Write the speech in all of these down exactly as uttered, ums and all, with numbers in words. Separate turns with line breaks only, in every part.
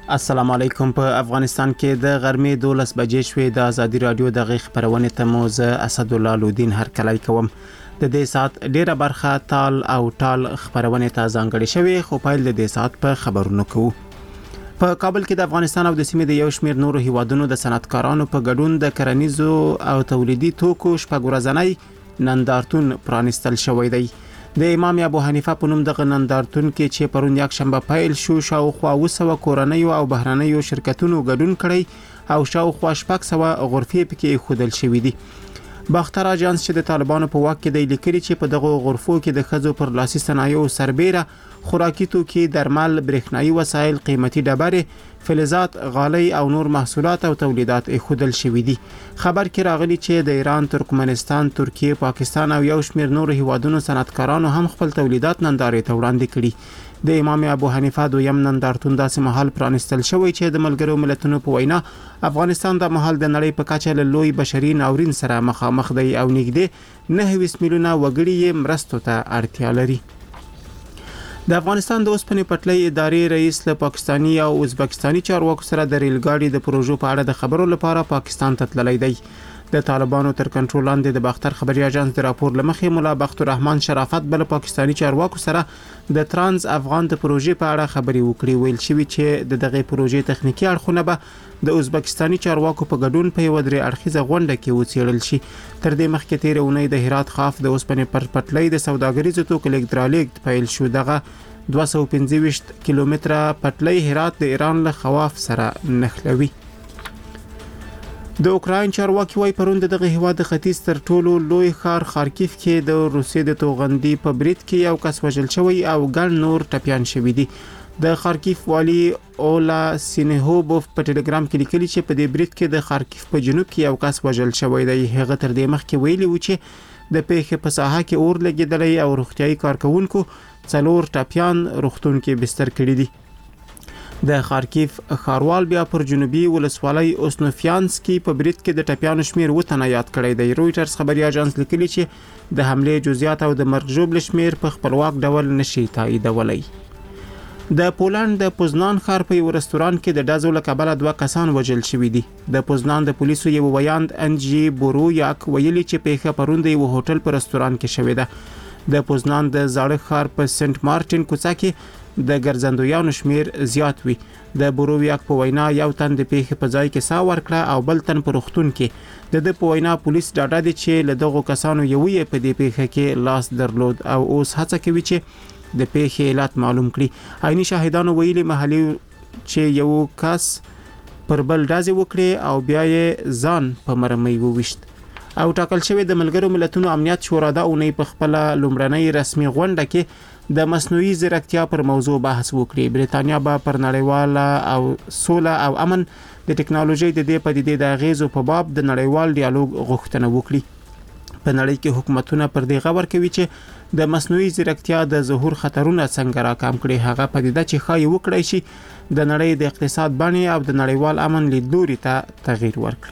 السلام علیکم. په افغانستان کې د غرمې دولس بجې شوې. د ازادي رادیو د غږ خبرونه ته مو زه اسدالله لودین هرکلی کوم. د دې سات ډیره برخه تال او ټال خبرونه ته ځانګړې شوې، خو پایل د دې سات په خبرونو کوو. په کابل کې د افغانستان او د سیمې د یو شمېر نورو هیوادونو د صنعتکارانو په ګډون د کرنیزو او تولیدي توکو شپږ ورځنی نندارتون پرانستل شوی دی. د امام ابو حنیفه په نوم د نندارتون کې چې پرون یک شنبه پیل شو، شاوخوا وسوه کورنیو او بهرنیو شرکتونو ګډون کړی او شاوخوا شپږ سوه غرفې پکې خودل شوې دي. باختر اجانس چې د طالبانو په واک کې دی لیکلي چې په دغه غرفو کې د ښځو پر لاسي صنایعو سربیره خوراکي توکي، درمل، برېښنایي وسایل، قیمتي ډبرې، فلزات، غالۍ او نور محصولات او تولیدات خودل شوي دي. خبر کې راغلی چې د ایران، ترکمنستان، ترکیه، پاکستان او یو شمېر نورو هیوادونو صنعتکارانو هم خپل تولیدات نندارې ته وړاندې کړي. د امام ابو حنیفه دویم نندارتون داسې مهال پرانستل شوی چې د ملګرو ملتونو په وینا افغانستان د مهال د نړۍ په کچه له لوی بشري ناورین سره مخامخ دی او نږدې نهه میلیونه وګړي یې مرستو ته اړتیا لري. د افغانستان د اوسپنې پټلۍ ادارې رئیس له پاکستاني او ازبکستاني چارواکو سره د ریل ګاډي د پروژو په اړه د خبرو لپاره پاکستان ته تللی دی. د طالبانو تر کنټرول لاندې د باختر خبري اژانس د راپور لمخې مولا بخت الرحمن شرافت بل پاکستاني چارواکو سره د ترانس افغان د پروژې په اړه خبري وکړي. ویل شوی چې د دغه پروژې تخنیکی اړخونه به د ازبکستاني چارواکو په ګډون په یو درې اړخیزه غونډه کې وڅېړل شي. تر دې مخکې تیر اونۍ د هرات خاف د اوسپنې پر پټلۍ د سوداګریزو توکو لیږد پیل شو. دغه دوه سوه او پنځه ویشت کیلومتره پټلۍ هرات د ایران له خواف سره نښلوي. د اوکراین چارواکي وايي پرون دغه هیواد د ختیځ تر ټولو لوی ښار خارکیف کې د روسیې د توغندي په برید کې یو کس وژل شوی او ګڼ نور ټپیان شوي دي. د خارکیف والی اولا سینهوبوف په ټلګرام کې لیکلي چې په دې برید کې د خارکیف په جنوب کې یو کس وژل شوی دی. هغه تر دې مخکې ویلي و چې د پیښې په ساحه کې اور لګیدلی او روغتیايي کارکونکو څلور ټپیان روغتون کې بستر کړي دي. د خارکیف ښاروال بیا پر جنوبي ولسوالۍ اوسنوفیانسکي په برید کې د ټپیانو شمیر وتنه یاد کړی دی. رویټرز خبري اژانس لیکلي چې د حملې جزئیات او د مرګ ژوبل شمیر په خپلواک ډول نشي تاییدولی. د پولند د پوزنان ښار په یو رستوران کې د ډزو له کبله دوه کسان وژل شوي دي. د پوزنان د پولیسو یو ویاند انجی بورویاک ویلي چې پیښه پرون د یو هوټل په رستوران کې شوې ده. د پوزنان د زاړه ښار په سنت مارټین کوڅه کې د ګرځندویانو شمیر زیات وي. د بورویاک په وینا یو تن د پیښې په ځای کې ساه ورکړه او بل تن په روغتون کې. د د په وینا پولیس ډاډه دي چې له دغو کسانو یو یې په دې پیښه کې لاس درلود او اوس هڅه کوي چې د پیښې علت معلوم کړي. عیني شاهدانو ویلي محلي چې یو کس پر بل ډزې وکړي او بیا یې ځان په مرمۍ وویشت. او ټاکل شوی د ملګرو ملتونو امنیت شورا د اونۍ په خپل لومړنۍ رسمي غونډه کې د مصنوعي ځیرکتیا پر موضوع بحث وکړي. بریتانیا به پر نړیواله او سوله او امن د ټکنالوژي د دې پدیدې د اغیزو په باب د نړیوال ډیالوګ غوښتنه وکړي. په نړۍ کې حکومتونه پر دې غور کوي چې د مصنوعي ځیرکتیا د ظهور خطرونه څنګه راکم کړي. هغه پدیده چې ښایي وکړي شي د نړۍ د اقتصاد بڼې او د نړیوال امن لیدلوري ته تغییر ورکړي.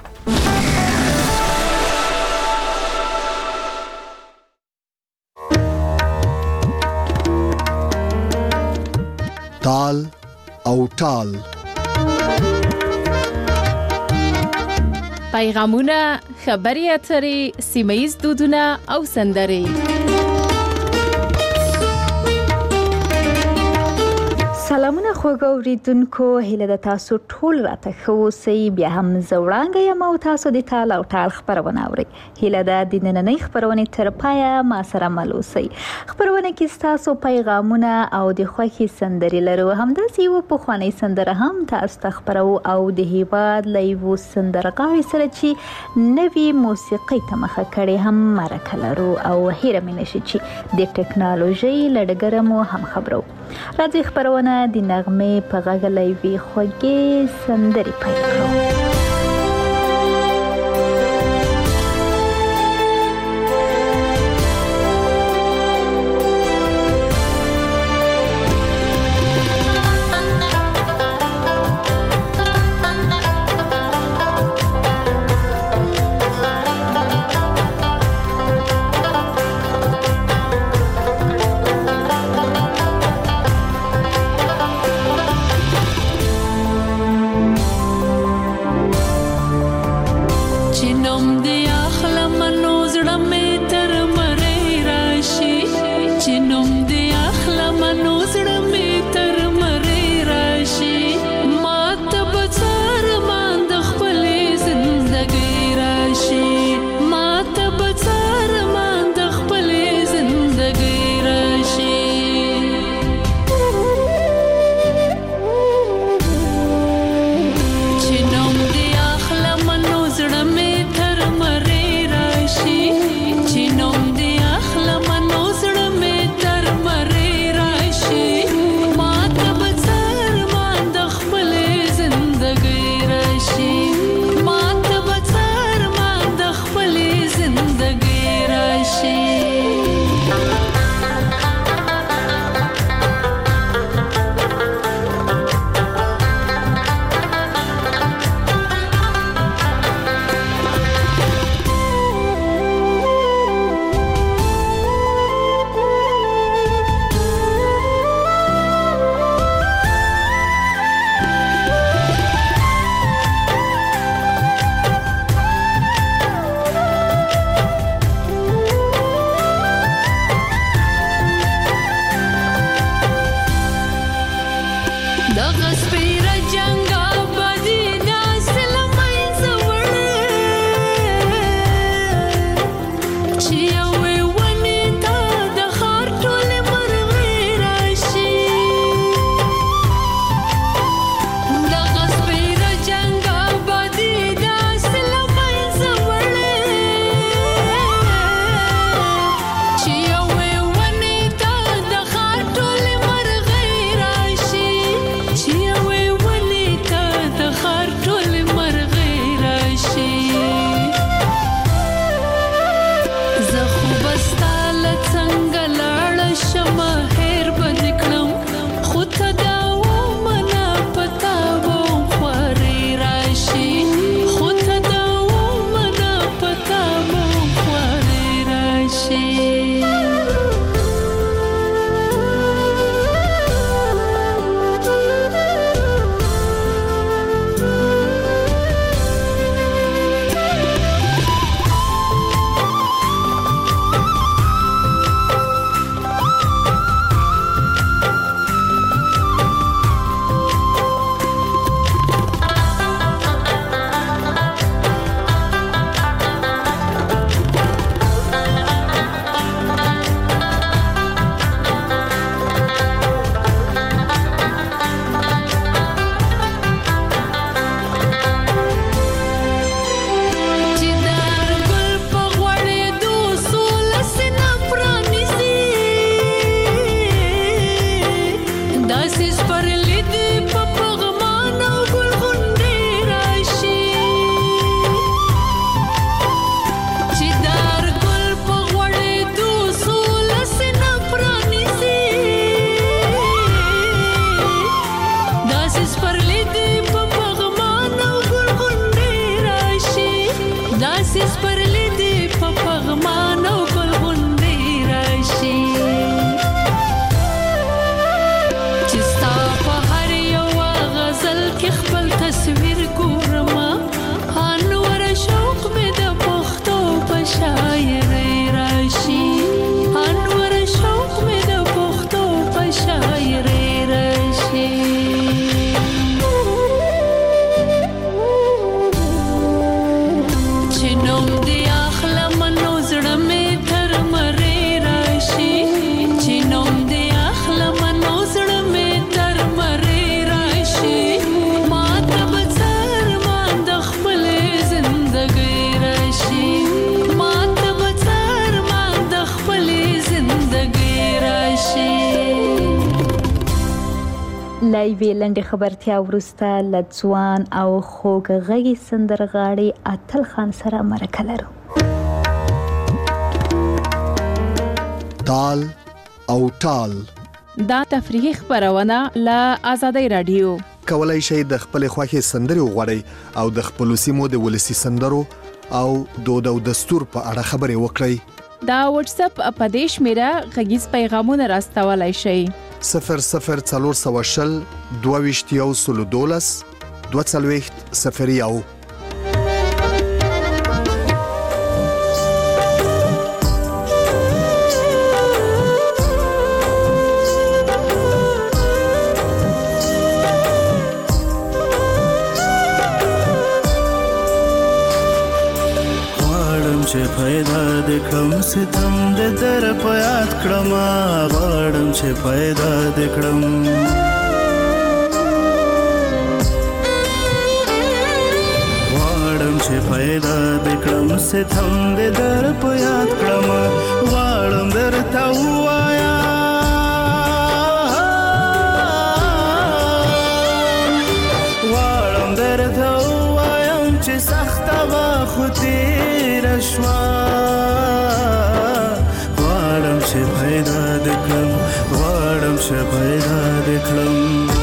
تال او ټال
پیغامونه، خبري اترې، سیمه‌ییز دودونه او سندرې.
سلامونه خوږو اوریدونکو، هیله د تاسو ټول راته ښه اوسئ. بیا هم زه وړانګه یم او تاسو د تال او ټال خپرونه اورئ. هیله ده د نننۍ خپرونې تر پایه ما سره مل اوسئ. خپرونه کې ستاسو پیغامونه او د خوښې سندرې لرو. همداسې یوه پخوانۍ سندره هم تاسو ته خپرو او د هیواد له یوه سندرغاړي سره چې نوې موسیقۍ ته مخه کړې هم مرکه لرو او هیره مې نشي چې د ټکنالوژۍ له ډګره مو هم خبرو. راځئ خپرونه د نغمې په غږ له یوې خوږې سندرې پیل کړو.
زړه مې تر مرې راشي چې نوم دې اخلم نو زړه مې تر مرې راشي ما ته به څرمان د خپلې زندګۍ راشي ما ته به څرمان د خپلې زندګۍ راشي.
لایوي لنډه خبرتیا ورسته لځوان او خوږغږي سندرغاړي اتل خان سره مرکه لرو.
تال او ټال
دا تفریحي خبرونه له آزادۍ رادیو.
کولای شئ د خپل خوښي سندري وغوړئ او د خپل سیمو د ولسی سندرو او دود او دستور په اړه خبرې وکړئ.
دا واتس اپ اپدیش میرا غږیز پیغامونه راستولای شئ.
صفر صفر څلور سوه شل دوه ویشت یو سلو دولس دوه څلوېښت صفر یو.
چې پیدا د کړم ستم د در په یاد کړم غواړم چې پیدا د کړم غواړم چې پیدا د کړم ستم د در په یاد کړم غواړم درته وایا غواړم درته وایم چې سخته وا خو شوا غواړم چې پیدا د کړم غواړم چې پیدا د کړم.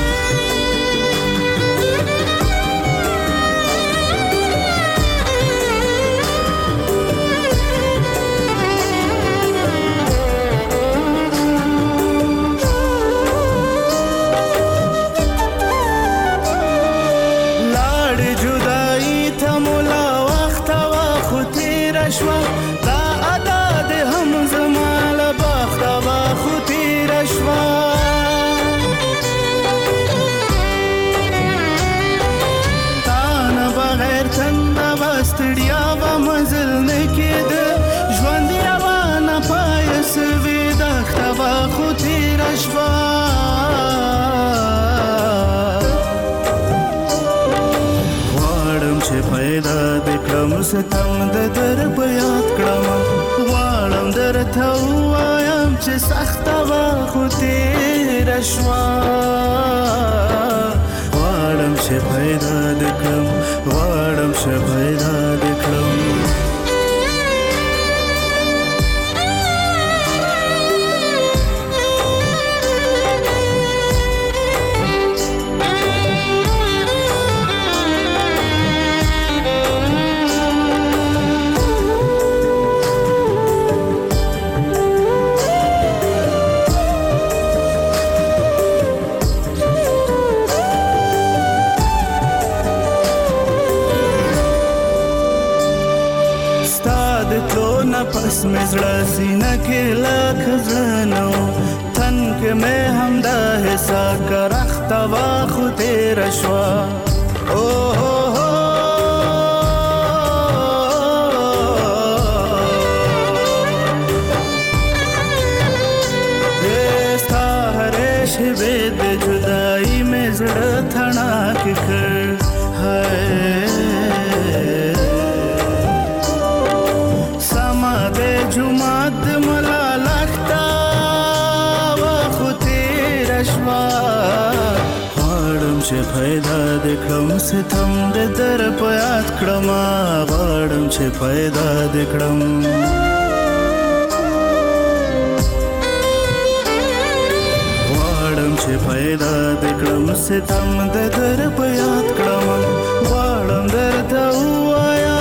ستم د در په یاد کړم غواړم درته وایم چې سخته وا خو تېره شوه غواړم چې پیدا د کړم غواړم چې پیدا د کړم. پس مې زړه سینه کې لکه زړه نو تن کې مې همدا حسا کرخته وا خو تېره شوه ستا هرې شېبې د جدایي مې زړه تڼاکې کړ جمعات ملا لختا و خو تېره شوه غواړم چې پیدا د کړم ستم د در په یاد کړم غواړم چې پیدا د کړم غواړم چې پیدا د کړم ستم د در په یاد کړم غواړم درته ووایم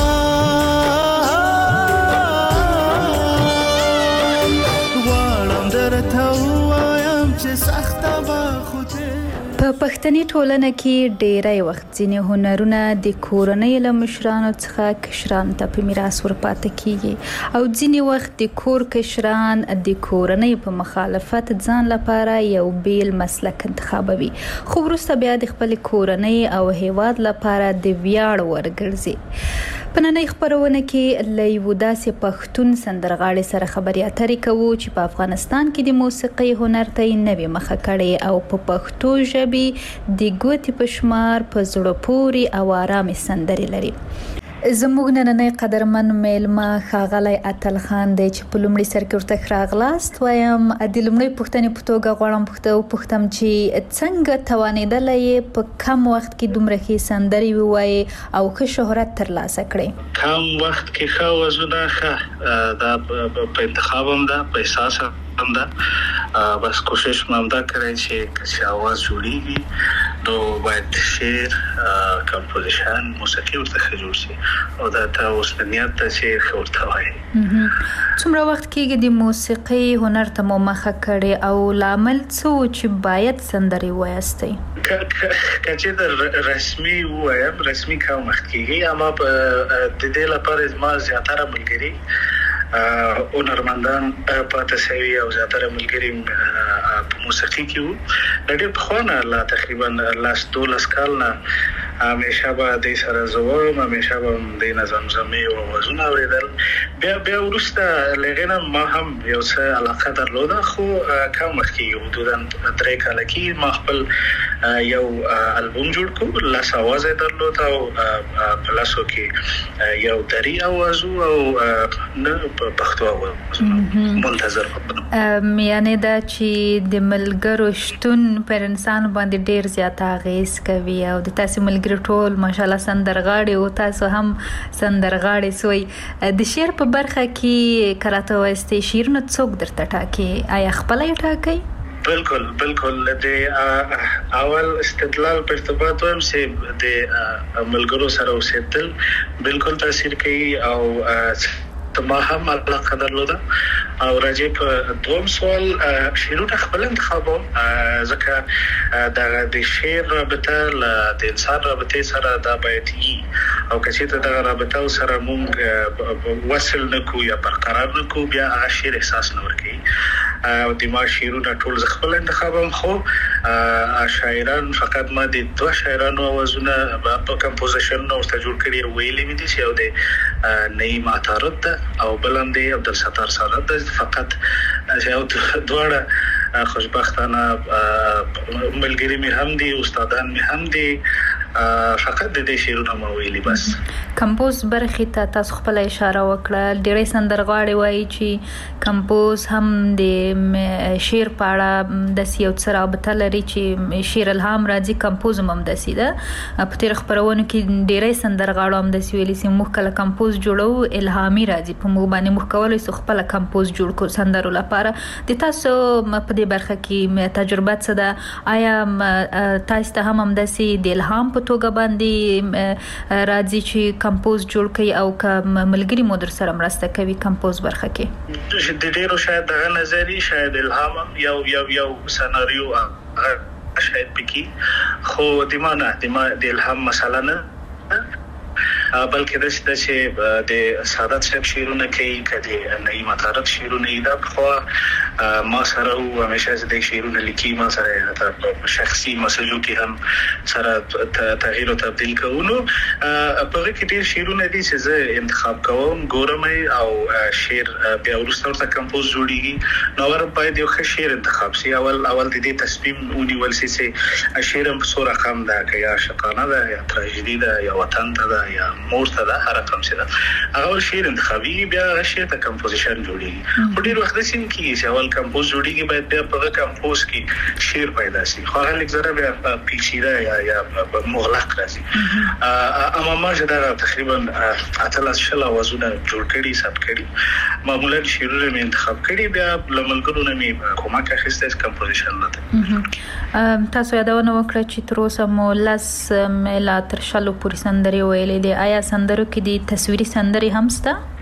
په پښتني ټولنه کې ډېری وخت ځینې هنرونه د کورنۍ له مشرانو څخه کشرانو ته په میراث ورپاتې کیږي او ځینې وخت د کور کشران د کورنۍ په مخالفت ځان لپاره یو بیل مسلک انتخابوي خو وروسته بیا د خپل کورنۍ او هیواد لپاره د ویاړ ورګرځي. په نننۍ خپرونه کې له یو داسې پښتون سندرغاړي سره خبرې اترې کوو چې په افغانستان کې د موسیقۍ هنر ته یې نوې مخه کړې او په پښتو ژبې د ګوتې په شمار په زړه پورې او آرامې سندرې لري. زموږ نننۍ قدرمن میلمه ښاغلی اتل خان دی چې په لومړي سر کې ورته راغلاست وایم. د لومړۍ پوښتنې په توګه غواړم پوښتم چې څنګه توانېدلی یې په کم وخت کې دومره ښې سندرې ووایې او ښه شهرت ترلاسه کړې؟
کم وخت کې ښه آوازونه ښه دا په انتخاب هم ده، په احساس هم ده. بس کوشش مې همدا کړی چې چې آواز جوړېږي نو باید شعر، کمپوزیشن، موسیقي ورته ښه جوړ شي او دا ته اوس د نیت ته چې ښه ورته وایي.
څومره وخت کېږي د موسیقۍ هنر ته مو مخه کړې او لامل څه و چې باید سندرې ووایاستئ؟
که چې رسمي ووایم رسمي کم وخت کېږي، اما د دې لپاره زما زیاتره ملګري هنرمندان پاتې شوي او زیاتره ملګري په موسیقي کې وو. د ډېر پخوا نه لا تقریبا لاس دولس کال نه همیشه به دې سره زه وایم، همیشه به دې نه زمزمې او آوازونه اورېدل. بیا بیا وروسته له هغې نه ما هم یو څه علاقه درلوده، خو کم وخت کېږي، حدودا درې کاله کېږي ما خپل یو البوم جوړ کړو، لس آواز یې درلود او په لسو کې یو دري آواز او نه پښتو آواز منتظر.
یعنې دا چې د ملګرو شتون پر انسان باندې ډېر زیات اغېز کوي او د تاسې ملګري ټول ماشاءالله سندرغاړي او تاسو هم سندرغاړي سوی. د شعر په برخه کې که راته ووایاستئ شعرونه څوک درته ټاکي؟ آیا خپله یې ټاکئ؟
بالکل بالکل. د اول استدلال په ارتباط وایم چې د ملګرو سره اوسېدل بالکل تاثیر کوي او ما هم علاقه درلوده. او راځي په دوم سوال شعرونه خپل انتخابوم، ځکه د شعر رابطه له د انسان رابطې سره دا باید وي او که چېرته دغه رابطه سره موږ وصل نه کړو یا برقرار نه کړو بیا هغه شعر احساس نه ورکوي. او د ما شعرونه ټول زه خپل انتخابوم، خو شاعران فقط ما د دوه شاعرانو آوازونه په کمپوزیشنونه ورته جوړ کړي او ویلي مې دي چې یو د نعیم عطارد ده او بل هم د عبدالستار سادات ده. فقط یو دواړه خوشبختانه ملګري مې هم دي، استادان مې هم دي، فقط د دې شعرونه ما ویلي. بس
کمپوز برخې ته تاسو خپله اشاره وکړه. ډېری سندرغاړي وایي چې کمپوز هم د شعر په اړه داسې یو څه رابطه لري چې شعر الهام راځي، کمپوز هم همداسې ده. په تېرو خپرونو کې ډېری سندرغاړو همداسې ویلي چې موږ کله کمپوز جوړوو الهامي راځي، په موږ باندې موږ کولی شو خپله کمپوز جوړ کړو سندرو لپاره. د تاسو په دې برخه کې تجربه څه ده؟ آیا تاسو ته هم همداسې د الهام په توګه باندې راځي چې کمپوز جوړ کړي او که ملګري مو در سره مرسته کوي کمپوز برخه کې؟
د ډېرو شاید دغه نظري شاید الهام هم یو یو یو سناریو شاید پکې، خو د ما نه د ما د الهام مسله نه، بلکې داسې ده چې د سادات صاحب شعرونه کوي، که د نعیم عطارد شعرونه یې دا پخوا ما سره و، همیشه چې د شعرونه لیکي ما سره په شخصي مسلو کې هم سره تغییر او تبدیل کوو. نو په هغه کې ډېر شعرونه دي چې زه انتخاب کوم، ګورم او شعر بیا وروسته ورته کمپوز جوړېږي. نو اول باید یو ښه شعر انتخاب شي، اول اول د دې تصمیم ونیول شي چې شعر هم په څو رقم ده، که یا عاشقانه ده یا تراژیدي ده یا وطن ته ده یا مور ته ده، هر رقم چې ده هغه ول شعر انتخابېږي، بیا هغه شعر ته کمپوزیشن جوړېږي. خو ډېر وخت داسې هم کېږي چې اول کمپوز جوړېږي، باید بیا په هغه کمپوز کې شعر پیدا شي، خو هغه لږ ذره بیا پیچیده یا یا مغلق راځي. اما ما چې دغه تقریبا اتلس شل آوازونه جوړ کړي، ثبت کړي، معمولا شعرونه مې انتخاب کړي، بیا له ملګرو نه مې کومک اخیستی کمپوزیشن ته.
تاسو یادونه وکړه چې تر اوسه مو لس لا تر شلو پورې سندرې ویلې دي. آیا سندرو کې د تصویري سندرې هم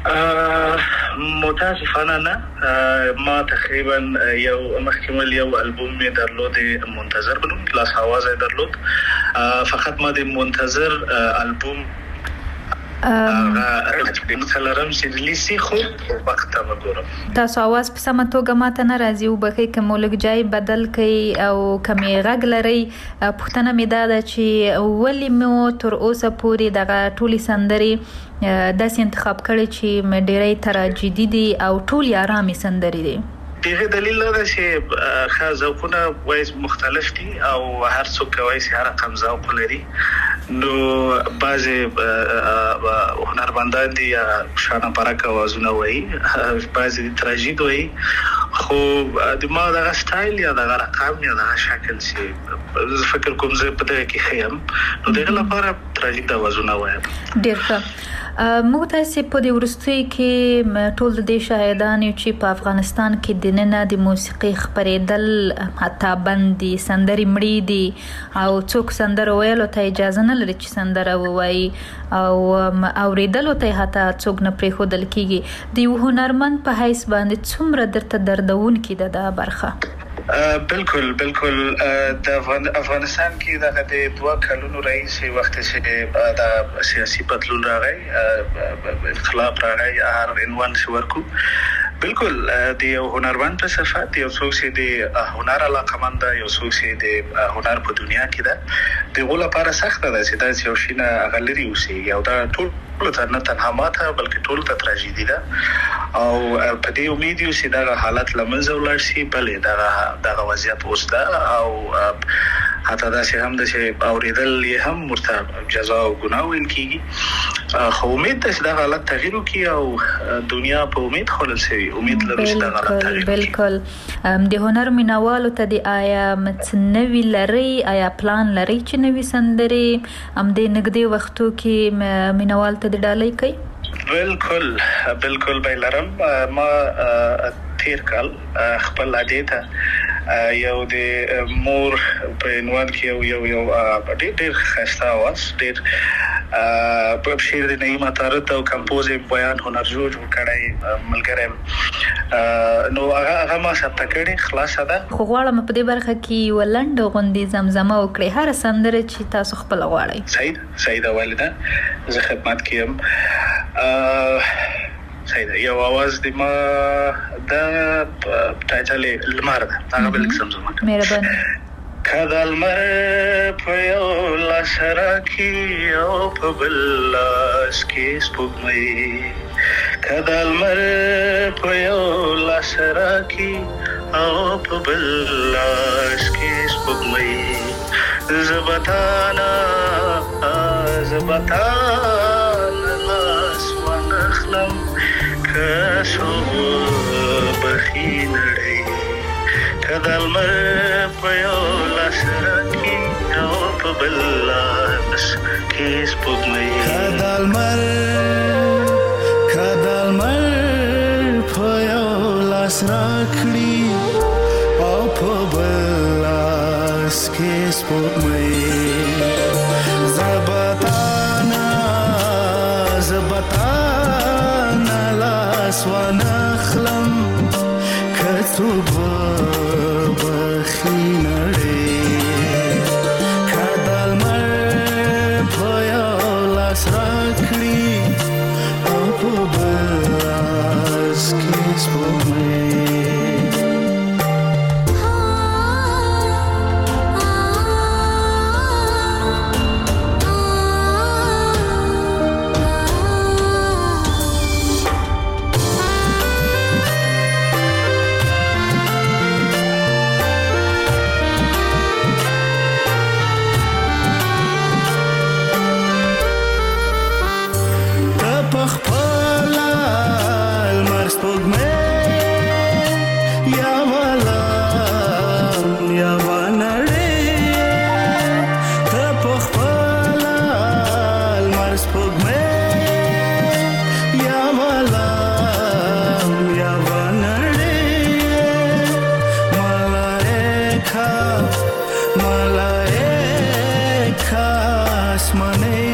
شته؟
متاسفانه نه. ما تقریبا یو مخکمل یو البوم مې درلود منتظر بنوم، لاس آواز یې درلود. فقط ما د منتظر البوم هغه چې مثلا چې لیسي خو وخت ته وګورم.
تاسو आवाज په سمه توګه ماته نه راځي او بخې کوم لږ جای بدل کړي او کمی غږ لري. پښتنه مې دا ده چې ولی مو تر اوسه پورې دغه ټولي سندري داسې انتخاب کړي چې مې ډېرې تراجیدي دي او ټول آرامي سندري دي.
دغه دلیل دا چې خاص ذوقونه وایي مختلف دي او هر څوک کوي چې هر رقم ذوق لري. نو بعضي هنرمندان دي شانه پرکه وازونه وایي، بعضي تراژید وایي، خو د ما دغه سټایل یا دغه رقم یا دغه شکل چې فکر کوم زه په دغه کې خیم نو دغه لپاره تراژید وازونه وایم.
ډېر ښه. موږ تاسو په دې ورستۍ کې ټول د دې شاهدان یو چې په افغانستان کې د نن د موسیقي خبرېدل حتی بندي سندري مړې دي او څوک سندره ویلو ته اجازه نه لري چې سندره ووایي او اوریدلو ته حتی څوک نه پرېښودل کېږي. د یو هنرمند په حیث باندې څومره درته دردونکې ده دا برخه؟
بالکل بالکل. د افغانستان کې دغه د دوه کلونو رئیس وخت چې د سیاسي بدلون راغی، انقلاب راغی، هر عنوان چې ورکو بالکل د یو هنرمند په صفت یو څوک چې د هنر علاقمند دی، یو څوک چې د هنر په دنیا کې ده، دغه لپاره سخته ده چې دا یو شی نه غلري اوسېږي او دا ټول ټول نه تنها ماته بلکې ټول ته تراژیدي ده او په دې امید یو چې دا حالت لمنځه ولاړ شي. بلې دا دغه وضعیت اوس ده او حتی دا چې هم د چې اوریدل یې هم ورته جزا او ګناه ویل کېږي، خو امید ده چې دا حالت تغییر وکړي او دنیا په امید خوړل شوي، امید لرو چې دا حالت تغییر وکړي.
بالکل. د هنر مینوالو ته د آیا نوي لري، آیا پلان لري چې نوي سندري هم د نږدې وختو کې مینوال ته د ډالۍ کوي؟
بالکل بالکل به لرم. ما تیر کال خپل عادت یو د مور په عنوان کې یو یو یو ډېر ډېر ښایسته اواز، ډېر په شعر د نعیم عطارد او کمپوز بیان هنر جوړ کړی ملګری نو هغه هغه ما ثبت کړی خلاصه ده.
خو غواړم په دې برخه کې ولند غوندي زمزمه وکړي هر سندره چې تاسو خپل غواړئ.
صحیح صحیح ده والده، زه خدمت کوم. صحیح ده. یو आवाज د ما د ټایټل لمر ده، هغه بل زمزمه کوم.
مهرباني.
کله لمر په یو لاس راکي او په بل لاس کې سپوږمۍ، کله لمر په یو لاس راکي او په بل لاس کې سپوږمۍ، زبتانا زبتانا لاس ونخلم کسو بخی نړۍ، کله لمر په یو لاس راکي او په بل لاس کې سپوږمۍ،
کله لمر کله لمر په یو لاس راکړي او په بل لاس کې سپوږمۍ، زبتانا زبتانا لاس ونخلم کتو بخی نړۍ، کله لمر په یو لاس راکړي او په بل لاس کې سپوږمۍ.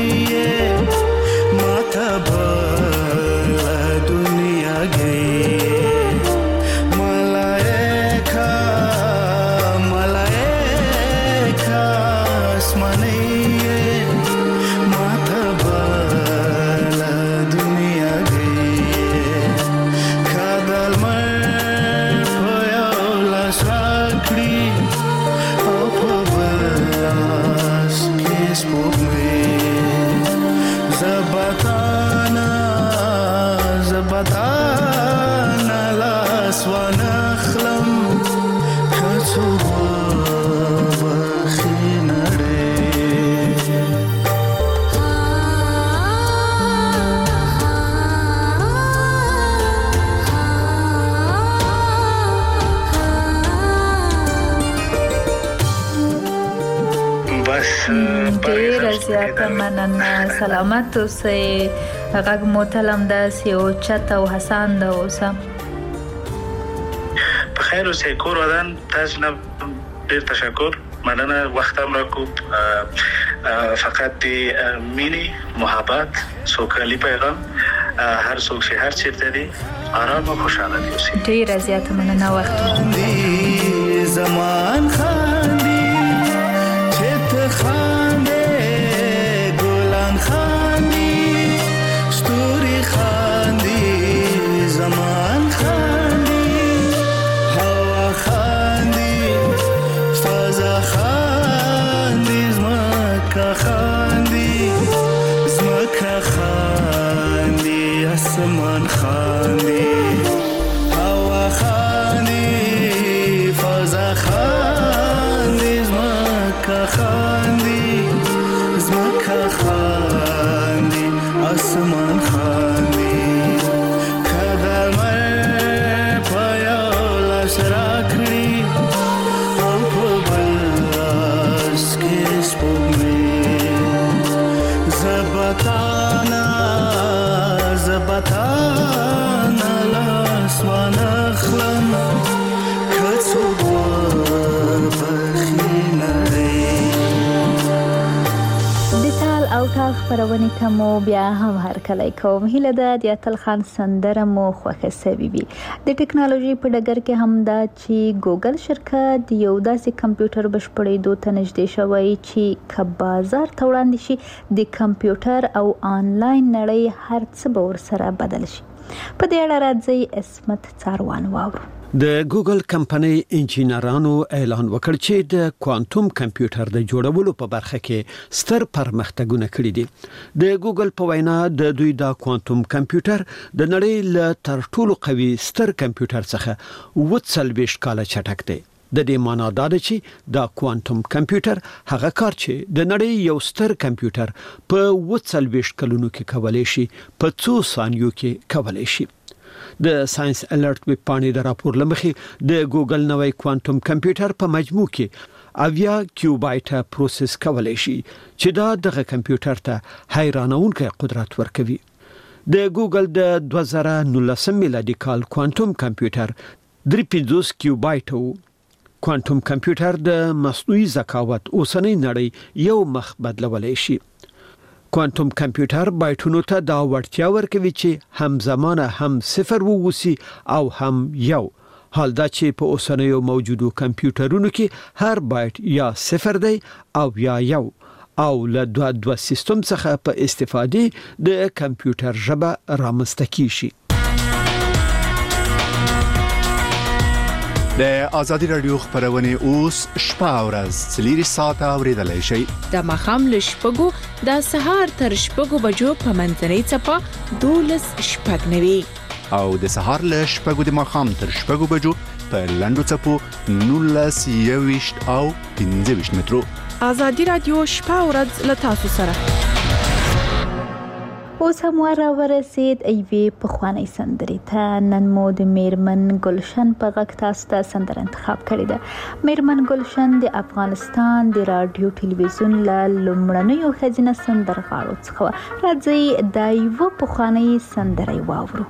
दुनिया गई
زیاته مننه. سلامت اوسئ. غږ مو تل همداسې اوچت او هڅانده اوسه.
په خیر اوسئ. کور ودان تاسو نه ډیر تشکر. مننه وخت هم راکوب. فقط د مینی محبت سوکالی پیغام هر څوک چې هر چیرته دی آرام او خوشاله دي اوسئ.
ډیر زیاته مننه وخت
زمان خاندي چې ته خاندې ګلان خاندي ستوري خاندي زمان خاندي هوا خاندي فضا خاندي زمکه خاندي زمکه خاندي اسمان خاندي هوا خاندي فضا خاندي زمکه خاندي زمکه خاندي اسمان خاندي کله مر پایا لاس راکړي او په بل لاس کې سپوږمۍ زبتانا زبتانا لاسمان اخلم کڅو بخینه
د تال او ټال خبرونه کوم بیا هم هر کله کوم هله د دیاتل خان سندره مو خوښه سوي وي. د ټکنالوژي په ډګر کې هم دا چې ګوګل شرکت یو داسې کمپیوټر بشپړېدو ته نږدې شوی چې که بازار ته وړاندې شي د کمپیوټر او آنلاین نړۍ هر څه به ورسره بدل شي. په دې اړه راځي اسمت څاروان واورو.
د ګوګل کمپنۍ انجینرانو اعلان وکړ چې د کوانټوم کمپیوټر د جوړولو په برخه کې ستر پرمختګونه کړي دي. د ګوګل په وینا د دوی د کوانټوم کمپیوټر د نړۍ له تر ټولو قوي ستر کمپیوټر څخه اووه څلوېښت کاله چټک دی. د دې معنا دا ده چې د کوانټوم کمپیوټر هغه کار چې د نړۍ یو ستر کمپیوټر په اووه څلوېښت کلونو کې کولای شي په څو ثانیو کې کولای شي. د ساينس الرټ ویب پاڼې د راپور لمخې د ګوګل نوې کوانټوم کمپیوټر په مجموع کې اویا کیوبایټه پروسس کولای شي چې دا دغه کمپیوټر ته حیرانونکی قدرت ورکوي. د ګوګل د دوه زره نولسم میلادي کال کوانټوم کمپیوټر درې پنځوس کیوبایټه کوانټوم کمپیوټر د مصنوعي ذکاوت اوسنۍ نړۍ یو مخ بدلولای شي. کوانټوم کمپیوټر بایټونو ته دا وړتیا ورکوي چې همزمانه هم صفر ووسی او هم یو. حال دا چې په اوسنیو موجودو کمپیوټرونو کې هر بایټ یا صفر دی او یا یو او له دوه دوه سیستم څخه په استفادې د کمپیوټر ژبه رامنځته کیږي.
د آزادي رادیو خبرونه اوس شپه او ورځ څلور ساعته اوریدلای شئ.
د مخام له شپږو د سهار تر شپږو بجو په منځنۍ چپه دولس شپږ نوي
او د سهار له شپږو د مخام تر شپږو بجو په لندو چپو نولس یويشت او پنځه ویشت مترو.
آزادي رادیو شپه او ورځ له تاسو سره.
اوس هم ورسید ایوي په خوانی سندري ته. نن مو د میرمن گلشن په غږ تاسو ته سندره انتخاب کړې ده. میرمن گلشن د افغانستان د رادیو ټلویزیون له لومړنیو ښځینه سندرغاړو څخه. راځي د ایوه په خوانی سندري واورو.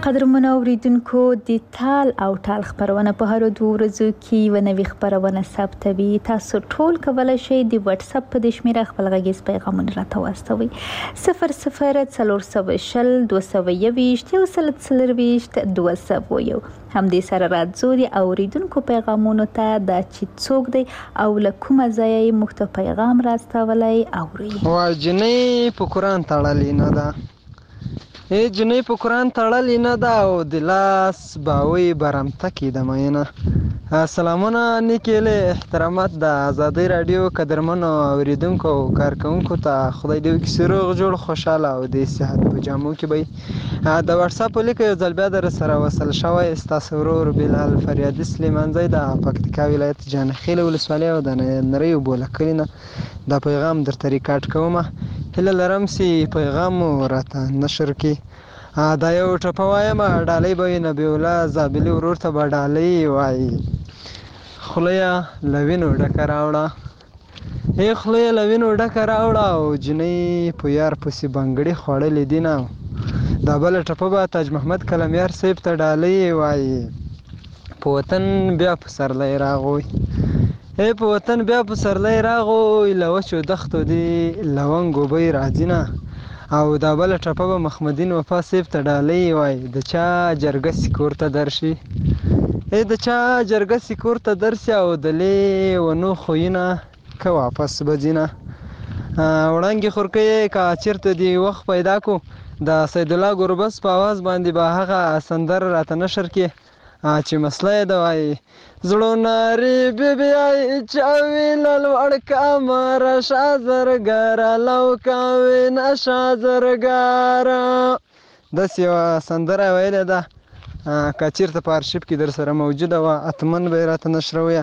قدرمن اوریدونکو د تال او ټال خبرونه په هر دوه ورځو کې و نوې خبرونه ثبتوي. تاسو ټول کولای شئ د واتس اپ په شمیره خپل غږیز پیغامونه راته واستوئ. صفر صفر څلور سوه شل دوه سوه یوویشت یو سل څلرویشت دوه سوه یو. همدې سره راځو د اوریدونکو پیغامونو ته دا چې څوک دی او له کومه ځایه یې موږ ته پیغام راستولی اورئ.
واجنۍ په قرآن تړلې نه ده، ای جنۍ په قرآن تړلې نه ده او د لاس باوی برمته کې د مینه. سلامونه نیکې احترامات د ازادۍ راډیو قدرمنو اوریدونکو او کارکونکو ته. خدای دې وکړي چې روغ جوړ خوشحاله او د صحت په جامو کې به د واتس اپ لیک یو ځل بیا در سره وصل شوی. ستاسو ورور بلال فریادي سلیمانزی د پکتیکا ولایت جانخیل ولسوالۍ او د نریو بوله کلي نه دا پیغام درته ریکارډ کوم. هیله لرم چې پیغام راته نشر کړي. دا یو ټپه وایم، ډالۍ به وي نبی الله زابلي ورور ته به ډالۍ وایي. خوله یې له وینو ډکه راوړه، ای خوله یې له وینو ډکه راوړه او جنۍ په یار پسې بنګړي خوړلې دي نه. دا بله ټپه به تاج محمد کلمیار صاحب ته ډالۍ وایي. په وطن بیا پسرلی راغوی، ای په وطن بیا پسرلی راغوی، له وچو دښتو دې لونګ اوبی راځي نه. او دا بله ټپه به محمدین وفا صاحب ته ډالۍ وایي. د چا جرګه سي کور ته درشي، ای د چا جرګه سي کور ته درسي او د لیونو خویونه که واپس به ځي نه. وړانګې خورکۍ که چېرته دې وخت پیدا کو د سیدالله ګربز په اواز باندې به هغه سندره راته نشر کړي چې مسله یې ده وایي: زړو نارې بیبیای چاوي لوړ کمره شا زرګره لو کوي نشا زرګره. داسې یوه سندره ویلې ده، که چېرته په ارشیف کې در سره موجوده وه حتمن به یې راته نشرویه.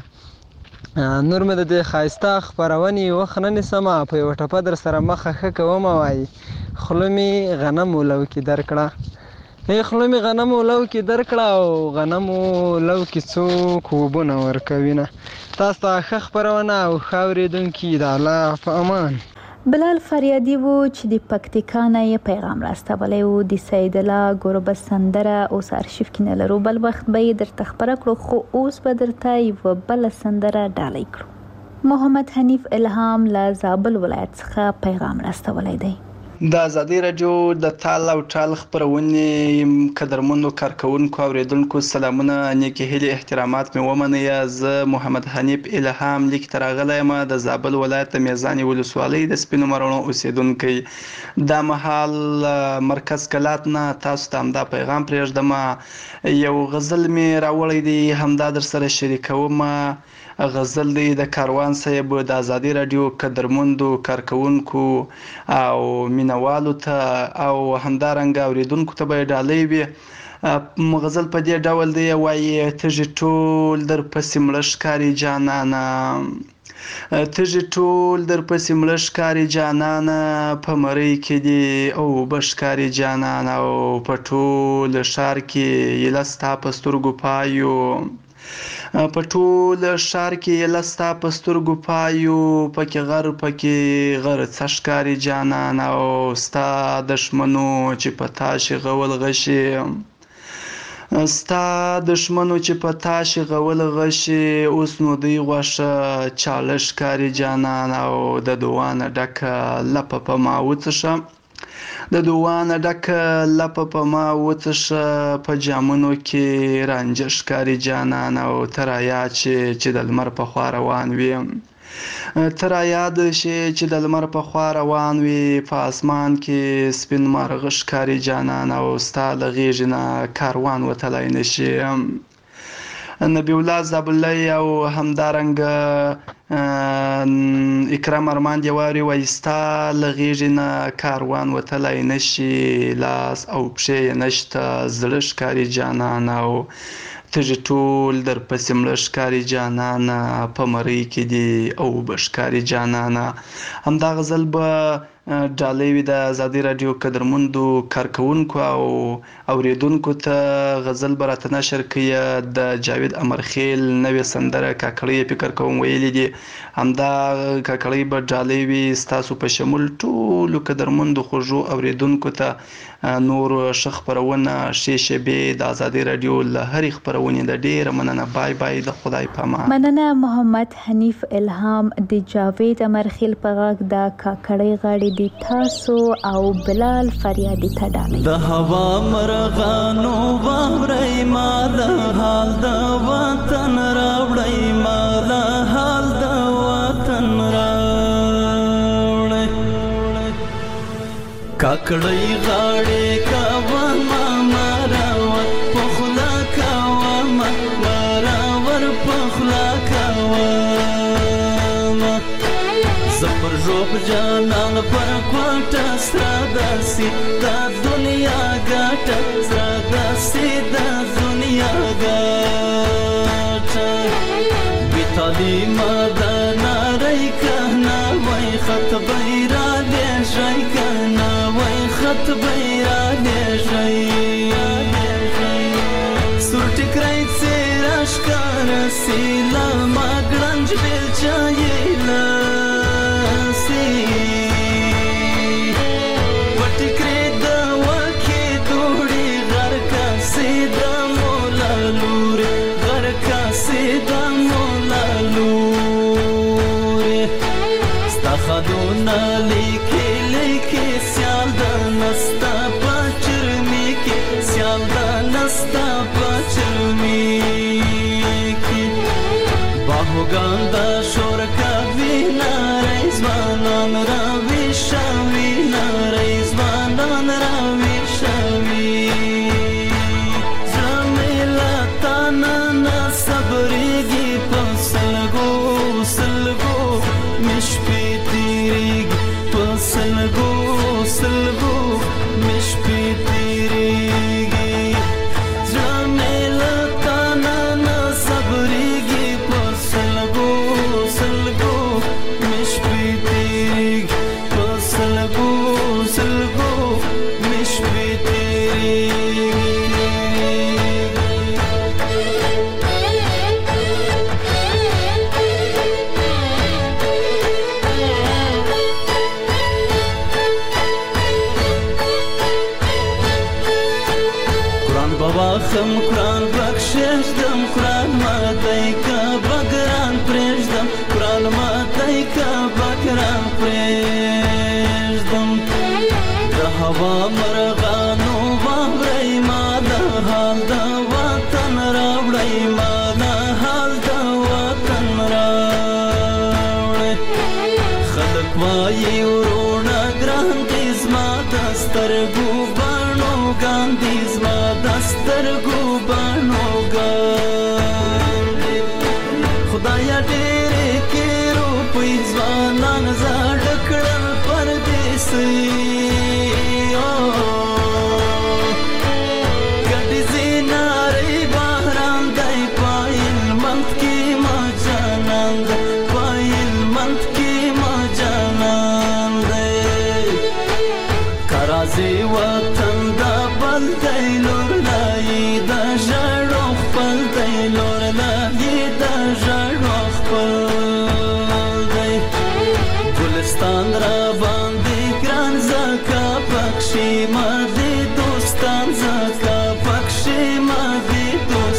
نور مې د دې ښایسته خپرونې وخت نه نیسمه، په یوه ټپه در سره مخه ښه کومه. وایي: خوله مې غنمو لو کې درکړه، ای خوله مې غنمو لو کې درکړه او غنمو لو کې څوک اوبونه ورکوي نه. تاسو ته ښه خپرونه او ښه اورېدونکي د الله په امان.
بلال فریادي و چې د پکتیکا نه یې پیغام راستولی و. د سیدالله ګربز سندره اوس ارشیف کې نه لرو، بل وخت به یې درته خپره کړو، خو اوس به درته یوه بله سندره ډالۍ کړو. محمد حنیف الهام له زابل ولایت څخه پیغام راستولی دی.
د ازادۍ راډیو د تال او ټال خپرونې قدرمنو کارکونکو اوریدونکو سلامونه، نیکې هیلې احترامات مې ومنئ. زه محمد حنیف الهام لیک ته راغلی یم د زابل ولایت د میزانې ولسوالۍ د سپینو مروڼو اوسیدونکی. دا مهال مرکز کلات نه تاسو ته همدا پیغام پرېږدم. یو غزل مې راوړی دی، همدا در سره شریکوم. غزل دی د کاروان صاحب د ازادۍ راډیو قدرمندو کارکونکو او مینوالو ته او همدارنګه اوریدونکو ته به یې ډالۍ وي. غزل په دې ډول دی، وایي: تږي ټول در پسې مړه ښکاري جانانه، تږي ټول در پسې مړه ښکاري جانانه، په مرۍ کې دي او به ښکاري جانانه، او په ټول ښار کې یله ستا په سترګو پایو، په ټول ښار کې یله ستا په سترګو پایو، پکې غر پکې غر څه ښکاري جانانه، او ستا دښمنو چې په تا شغول غشي، ستا دښمنو چې په تا شغول غشي، اوس نو دوی غوښه چاړه ښکاري جانانه، او د دعا نه ډکه لپه په ما وڅښه، د دعا نه ډکه لپه په ما وڅښه، په جامونو کې رانجه ښکاري جانانه، او ته رایاد شې چې د لمر په خوا روان وي، ته رایاد شې چې د لمر په خوا روان وي، په اسمان کې سپین مارغه ښکاري جانانه، او ستا له غېږې نه کاروان وتلی نشي. نبی الله زابلي او همدارنګه اکرام ارمان دیواري وایي: ستا له غېږې نه کاروان وتلی نشي، لاس او پښې یې نشته، زړه ښکاري جانانه، او تږي ټول در پسې مړه ښکاري جانانه، په مرۍ کې دي او به ښکاري جانانه. همدا غزل به ډالۍ وي د ازادي رادیو قدرمندو کارکونکو او اوریدونکو ته غزل به راته نشر کړي د جاوید امرخیل نوې سندره کاکړۍ فکر کوم ویلي دي همدا کاکړۍ به ډالۍ وي ستاسو په شمول ټولو قدرمندو خوږو اوریدونکو ته نور ښه خپرونه ښې شیبې د ازادي رادیو له هرې خپرونې د ډېره مننه بای بای د خدای په امان.
مننه محمد حنیف الهام د جاوید امرخیل په غږ د کاکړۍ غاړې د تاسو او بلال فریادي ته ډالۍ.
د هوا مرغانو واورئ مال حال د وطن راوړئ مال حال د وطن راوړئ کاکړۍ غاړې کاوه ما راور پخلا کاوه ما راور پخلا کاوه زپر روب جانان پر کوټه سره داسي د دنیا ګټه سره داسي د دنیا ګټه بیتالی مدنا رای کنا وای خط بیرا دې شای کنا وای خط بیرا دې شای سور ټکرای سراش کار سیلا ماګرنج بیل چایلا خدونا لیکي لیکي سیال د نستا پچرمی کی سیال د نستا پچرمی کی باهوګان د شور کوي نارې ځوانان را ویشوي نارې ځوانان را ویشوي زمیلا تانا صبرېږي په سلګو سلګو مشپې سلګو سلګو مش پی تیریږي زمیلا تانا نه صبرېږي په سلګو سلګو مش پی تیریږي په سلګو سلګو مش پی تیریږي خم قرآن بخشش دم قرآن ماتای کا بگران پریشدم قرآن ماتای کا بگران پریشدم د هوا مرغانو واورئ ما د حال د وطن راوړئ ما د حال د وطن راوړئ خلک وایي ورونه ګران دي زما د سترګو بڼو ګاندي زما د سترګو بڼو ګاندي خدایا ډېرې کې روپۍ ځوانان زاړه کړل پردیسي ګډې زینارې بهران دی پایل منت کې ما جانان دی پایل منت کې ما جانان دی کرازي وطن دا بل دی لور لای دا ژړو خپل دی لور لای دا ژړو خپل دی ګلستان را باندې ګران زکا پکشي ما دې دوستان زکا پکشي ما دې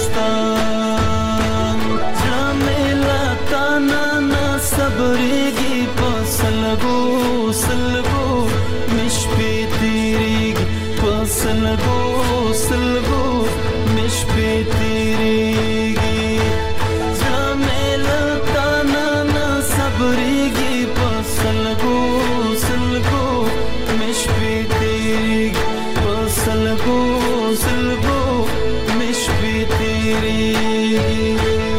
دوستان زمیلا تانا نه صبرېږي په سلګو سلګو مش پې تیریږي په سلګو سلګو مش پې تیریږي زمیلا تانا نه صبرېږي په سلګو سلګو مش پې تیریږي په سلګو سلګو مش پې تیریږي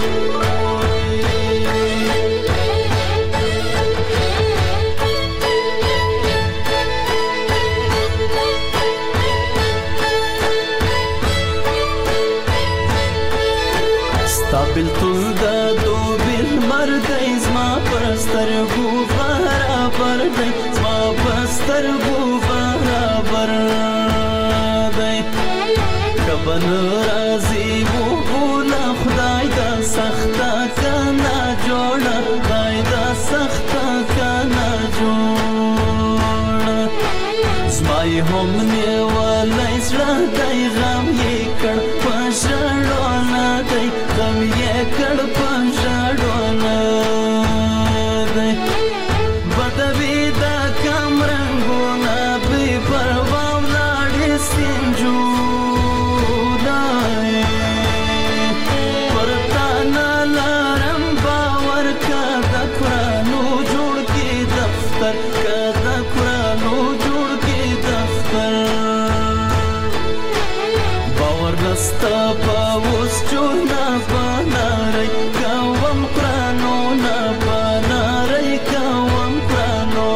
بلتون دا دو بل مرد زما پرستر گو برابر دی زما پرستر سترګو برابر دی کبن راځي وو بولا خدای دا سخته کنا جوړه خدای دا سخته کنا جوړه زمای هم نیولای زړه دی غم یې کړ پښړونه دی غم یې کړ پښړونه دی بدوی دا کم رنگونه بی پروا ولاړې سینجونای پر تا نه لرم باور که د قرانو جوړ کې دفتر که د قرانو جوړ کې دفتر باور نستا په اوس چونه بنارئ کوم قرانو نه بنارئ کوم قرانو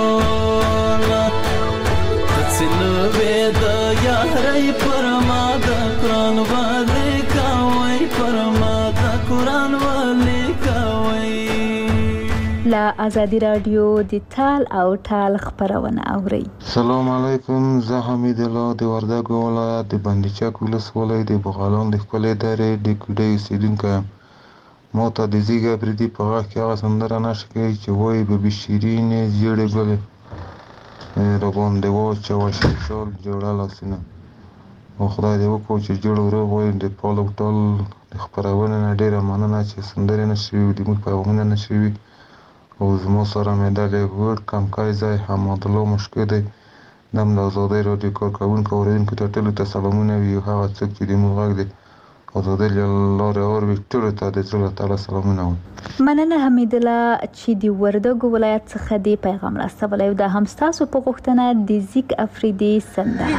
دڅنوې د یارۍ پر ما د قران والے کوي پر ما د قران والے کوي.
لا ازادي رادیو د تال او ټال خبرونه اوري.
سلام علیکم، زه حمید الله د وردګو ولایت د بندیچک ولسوالۍ د بغالان د خپلې درې د کوډۍ اوسېدونکی یم. ما ته د زیږه پردي په غږ کې هغه سندره نشه کوي چې وایي ببي شیرینې ژېړې ګلې راباندې واچوه شال جوړه لاسونه. او خدای دې وکړو چې جوړ روغ وي. د پال او ټال د خپرونې نه ډېره مننه چې سندرې نشرې وي، زموږ پیغامونه نشرې وي. او زما سره مې دا لږ کمکی ځای حمادالله مشکو دی. دم د ازادۍ راډیو کارکوونکو اورېدونکو ته ټولو ته سلامونه وي. او هغه څوک چې زموږ غږ د ازادۍ له لارې اوري ټولو ته د زړه له تله سلامونه وایم.
مننه حمیدالله چې د وردګو ولایت څخه دې پیغام راستولی. او دا هم ستاسو په غوښتنه د زیک افریدي سندره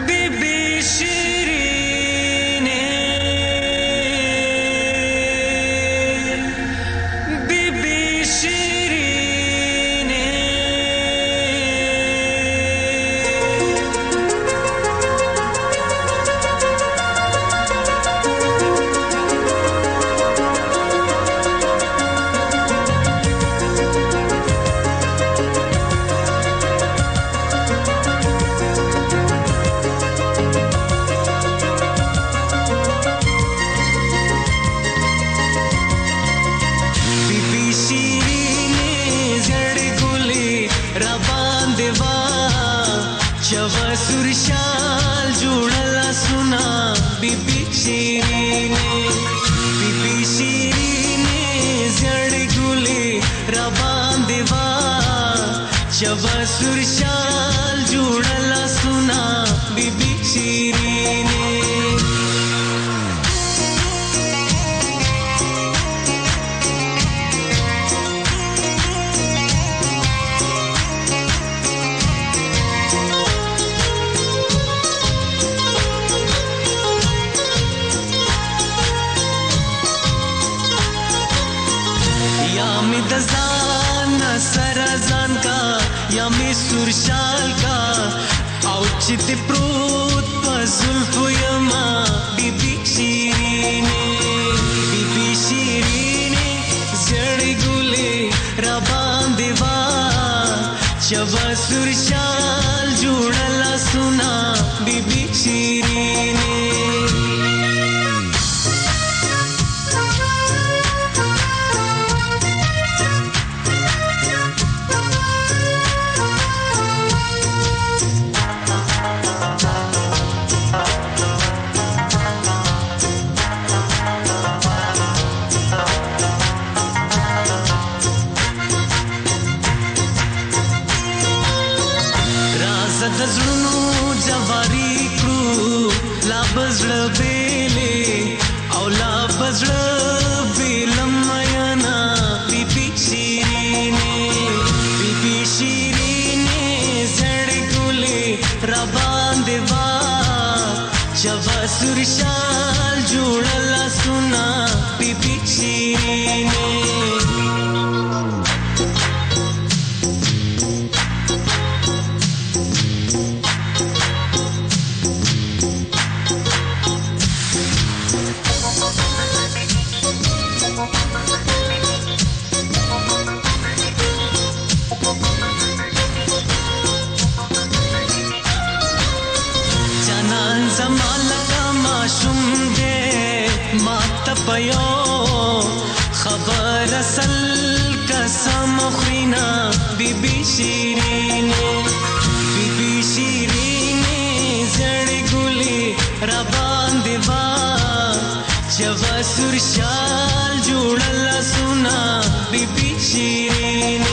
پيو خبر اصل قسم خورينا بيبي شيرينه بيبي شيرينه زړې ګلې را باندې با چوا سور شال جوړل سنا بيبي شيرينه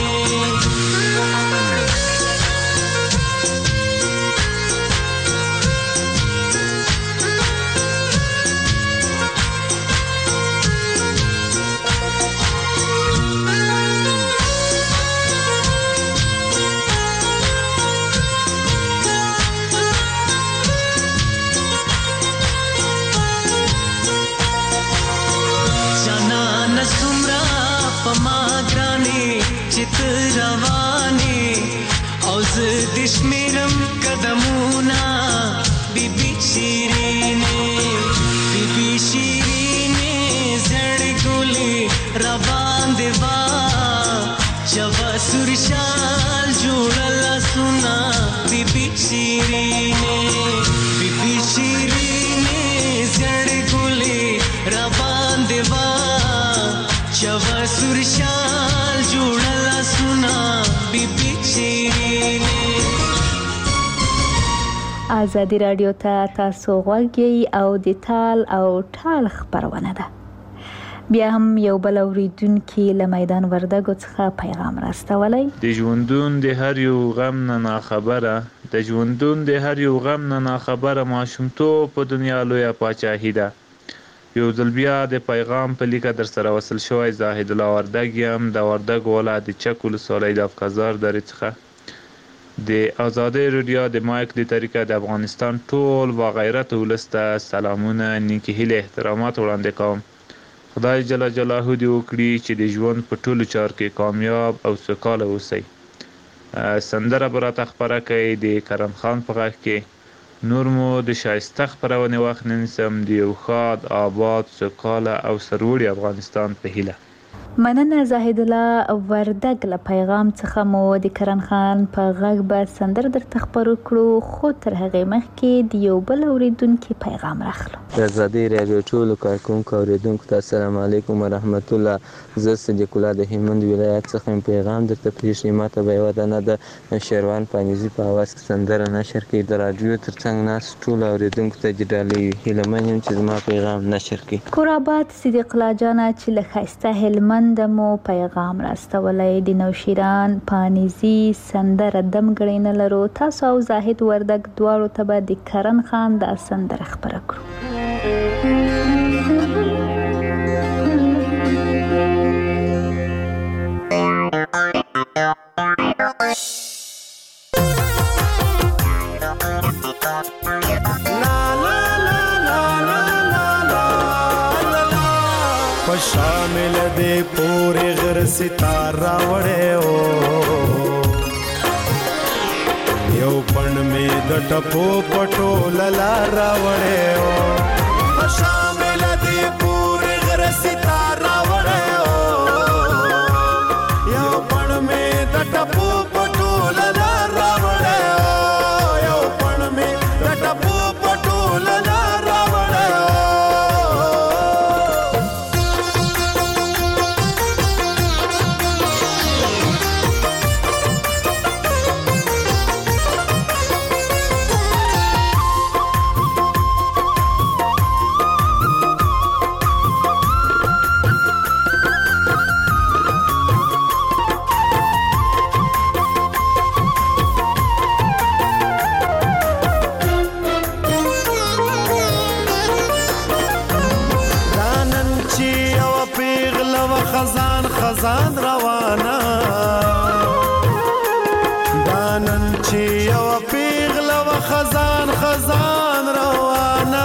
رواني او زه د شمیرم قدمونه بيبي شيرينه بيبي شيرينه زړې ګلې را باندې با چوا سور شال جوړل سنا بيبي شيرينه بيبي شيرينه زړې ګلې را باندې با چوا سور شال جوړل سنا بيبي شيرينه
ازادي رادیو ته تاسو غوږی او د تال او ټال خبرونه ده. بیا هم یو بل اوریدونکي له میدان وردګو څخه پیغام راستولی.
د ژوندون د هر یو غم نه ناخبره د ژوندون د هر یو غم نه ناخبره ماشومتوب په دنیا لویه پاچاهي ده. یو ځل بیا د پیغام په لیکه در سره وصل شوی زاهد الله وردګ یم د وردګ ولایت د چک ولسوالۍ د افقزار درې څخه. د ازادۍ رادیو د مایک د طریقه د افغانستان ټول باغیرت ولس ته سلامونه نیکې هیلې احترامات وړاندې کوم. خدای جل جلاله دې وکړي چې د ژوند په ټولو چارو کې کامیاب او سوکاله اوسئ. سندره به راته خپره کوي د کرم خان په غږ کې. نور مو د شایسته خپرونې وخت نه نیسم د یو ښاد آباد سوکاله او سرلوړي افغانستان په هیله.
مننه زاهد الله وردګ له پیغام څخه مو د کرن خان په غږ به سندره درته خپرو کړو، خو تر هغې مخکې د یو بل اورېدونکي پیغام راخلو.
د ازادۍ راډیو ټولو کارکوونکو اورېدونکو ته السلام علیکم ورحمت الله. زه صدیق الله د هلمند ولایت څخه پیغام درته پرېږدي. ماته به یوه دانه د شیروان پانیزي په اواز کې سندره نشر کړي. د راډیو تر څنګ ناست ټولو اورېدونکو ته ډالۍ وي. هیله من یم چې زما پیغام نشر کړي.
کورآباد صدیق الله جانه چې له ښایسته هلمند مو پیغام راستولی. د نوشیران پانیزي سندره دم ګړی نه لرو. تاسو او زاهد وردګ دواړو ته به د کرن خان دا سندره خپره کړو.
شامل دے پورے غر ستارہ وڑے او یو پن میں د ټپو پټو للارا وڑے او شامل دے پورے غر ستارہ وڑے او یو پن میں د ټپو پټو للارا وڑے او یو پن میں د ټپو پټو للارا وڑے او خزان خزان روانا دانن چی یو پیغله و خزان خزان روانا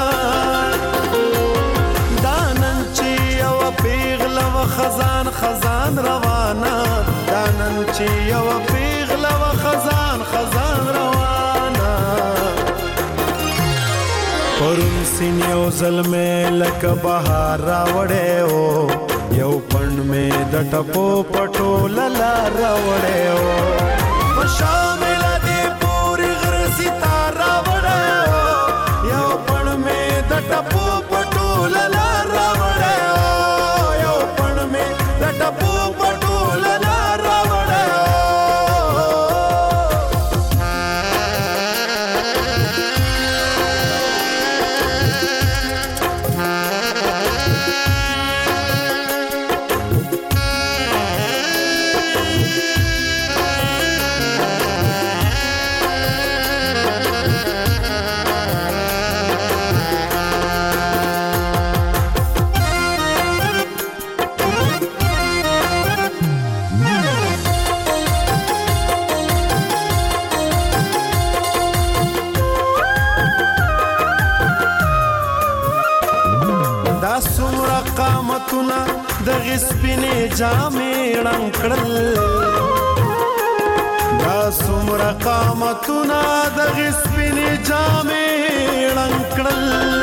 دانن چی یو پیغله و خزان خزان روانا دانن چی یو پیغله و خزان خزان روانا پرون سین یو ظلمه لک بهار راوړې او یو پن میں د ټپو پټو للارا وړې او په شامل دې پوری غر ستاره وړې او یو پن میں د ټپو پټو للارا وړې او
سپینې جامې ړنګ کړل دا څومره قامتونه دغې سپینې جامې ړنګ کړل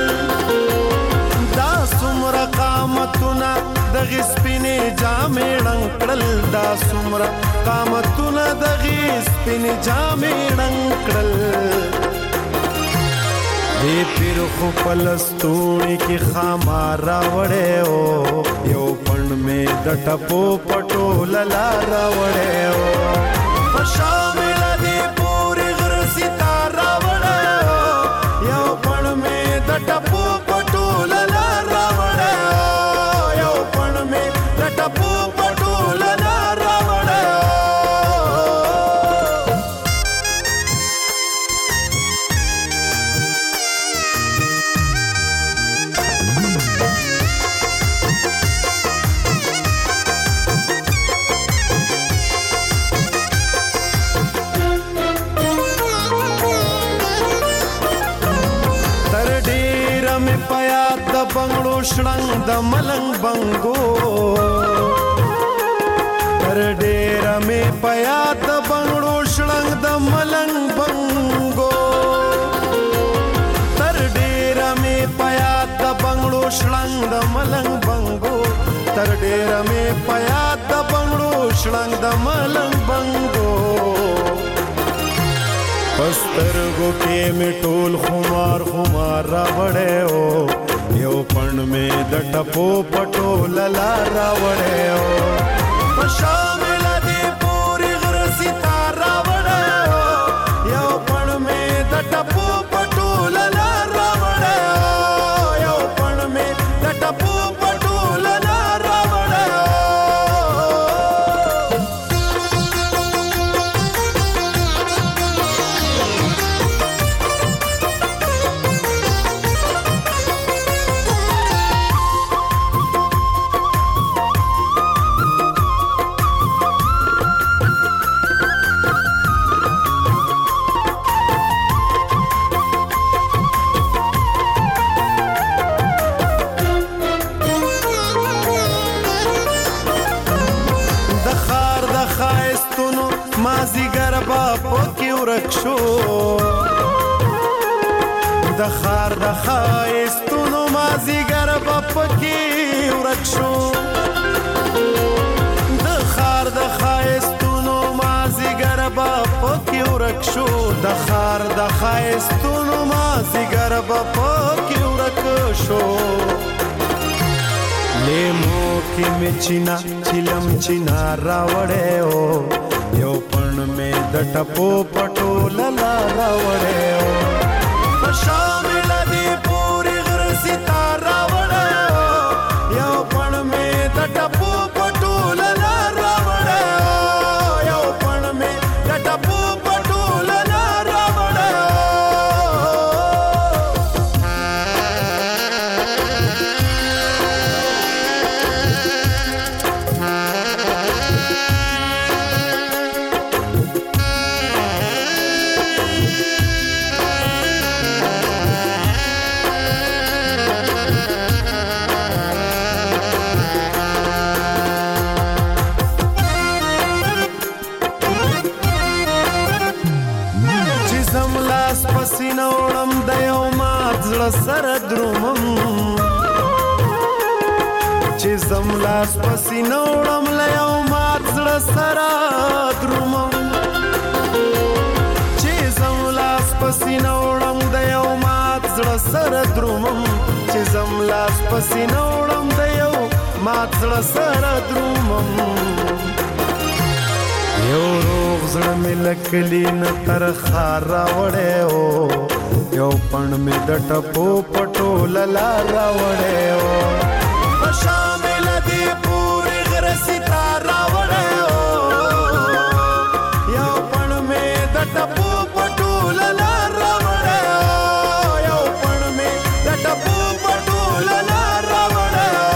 دا څومره قامتونه دغې سپینې جامې ړنګ کړل دا څومره قامتونه دغې سپینې جامې ړنګ کړل دې پیر خو په لستوڼي کې خامار راوړی و یو پڼ مې د ټپو پټوله لار راوړی و په شامله دې پورې غر ستار راوړی و یو پڼ مې د ټپو پټوله لار راوړی و یو پڼ مې د ټپو پټوله لار راوړی و بنگړو شړنګ د ملنګ بنګو تر ډېره مې په یاد د بنگړو شړنګ د ملنګ بنګو تر ډېره مې په یاد د بنگړو شړنګ د ملنګ بنګو تر ډېره مې په یاد د بنگړو شړنګ د ملنګ بنګو پسترګو کې مې ټول خمار خمار راوړی و یو پڼ مې د ټپو پټوله لار راوړی و په شامله دې پورې غر ستار راوړی و یو پڼ مې د ټپو پټوله لار راوړی و یو پڼ مې د ټپو پټوله لار راوړی و مازیګر به پکې ورک شو د ښار د ښایستونو مازیګر به پکې ورک شو د ښار د ښایستونو مازیګر به پکې ورک شو د ښار د ښایستونو مازیګر به پکې ورک شو لیمو کې مې چینا چلم چینا راوړی و یو پڼ مې د ټپو پټوله لار راوړی و په شامله دې پورې غر ستار راوړی و یو پڼ مې د ټپو پټوله لار راوړی و یو پڼ مې د ټپو پټوله لار راوړی و پسینه وړم د یو مات زړه سره درومم چې زم لاس پسینه وړم له یو مات زړه سره درومم چې زم لاس پسینه وړم د یو مات زړه سره درومم چې زم لاس پسینه وړم د یو مات زړه سره درومم یو روغ زړه مې لکلی نه تر ښار راوړی و یو پڼ مې د ټپو پټوله لار راوړی و په شامله دې پورې غر ستار راوړی و یو پڼ مې د ټپو پټوله لار راوړی و یو پڼ مې د ټپو پټوله لار راوړی و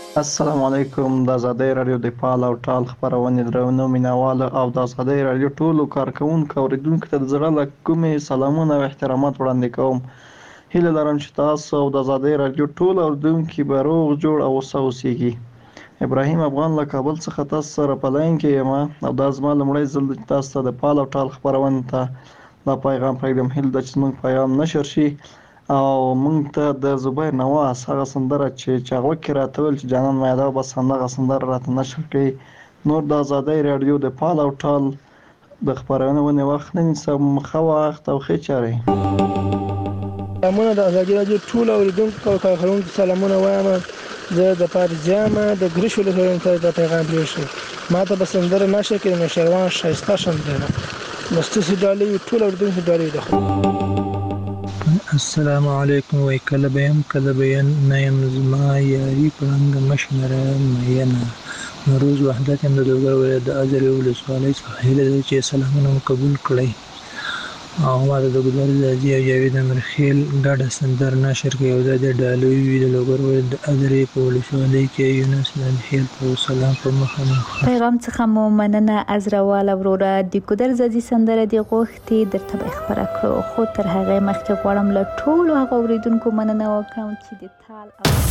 السلام علیکم. د آزادۍ رادیو د پال او ټال خبرونه درونو مینوال او د آزادۍ رادیو ټولو کارکونکو اوریدونکو ته د زړه له کومې سلامونه او احترامات وړاندې کوم. هیله لرم چې تاسو او د آزادۍ رادیو ټول اوریدونکو به روغ جوړ او اوسئ. ابراهیم افغان له کابل څخه تاسو سره په لاین کې یم او دا زما لومړی ځل چې تاسو ته د پال او ټال خبرونه ته دا پیغام پرېږدم. هیله ده چې موږ پیغام نشر شي او موږ ته د زبیر نواز هغه سندره چې چاغوه کې راته ویل چې جانان مایده بس همدغه سندره راته نشر کړي. نور د آزادۍ راډیو د پال او ټال د خپرونې وخت نه نیسم. ښه وخت او ښې چارې.
سلامونه د آزادۍ راډیو ټول اوریدونکو او کارکونکو سلامونه وایم. زه د پارجام د ګریش ولسوالۍ ته د پیغام پرېښی ما ته به سندره نشر کړي نو شروان ښایسته سندره مستوسي ډالۍ ټول اوریدونکو ډالۍ ده.
السلام علیکم. وای کله به هم کله به نه یم زما یاري پړنګ مشنره مینه نوروز وحدت هم د لوګر ولایت د ازرې ولسوالۍ څخه هیله ده چې سلامونه مو قبول کړئ او ما ته د ګلبرګ ځاځي او جاوید امرخیل ګډه سندره نشر کړې او دا د ډالۍ وي د لوګر ولایت د ازرې په ولسوالۍ کې یونس لنخیل په سلام په مخه مخه
پیغام څخه مو مننه. عزروال وروره د ګودر ځاځي سندره دی غوښتي درته به خبره کړو خو تر هغه مخکې غواړم له ټولو هغه اوریدونکو مننه وکړم چې د تال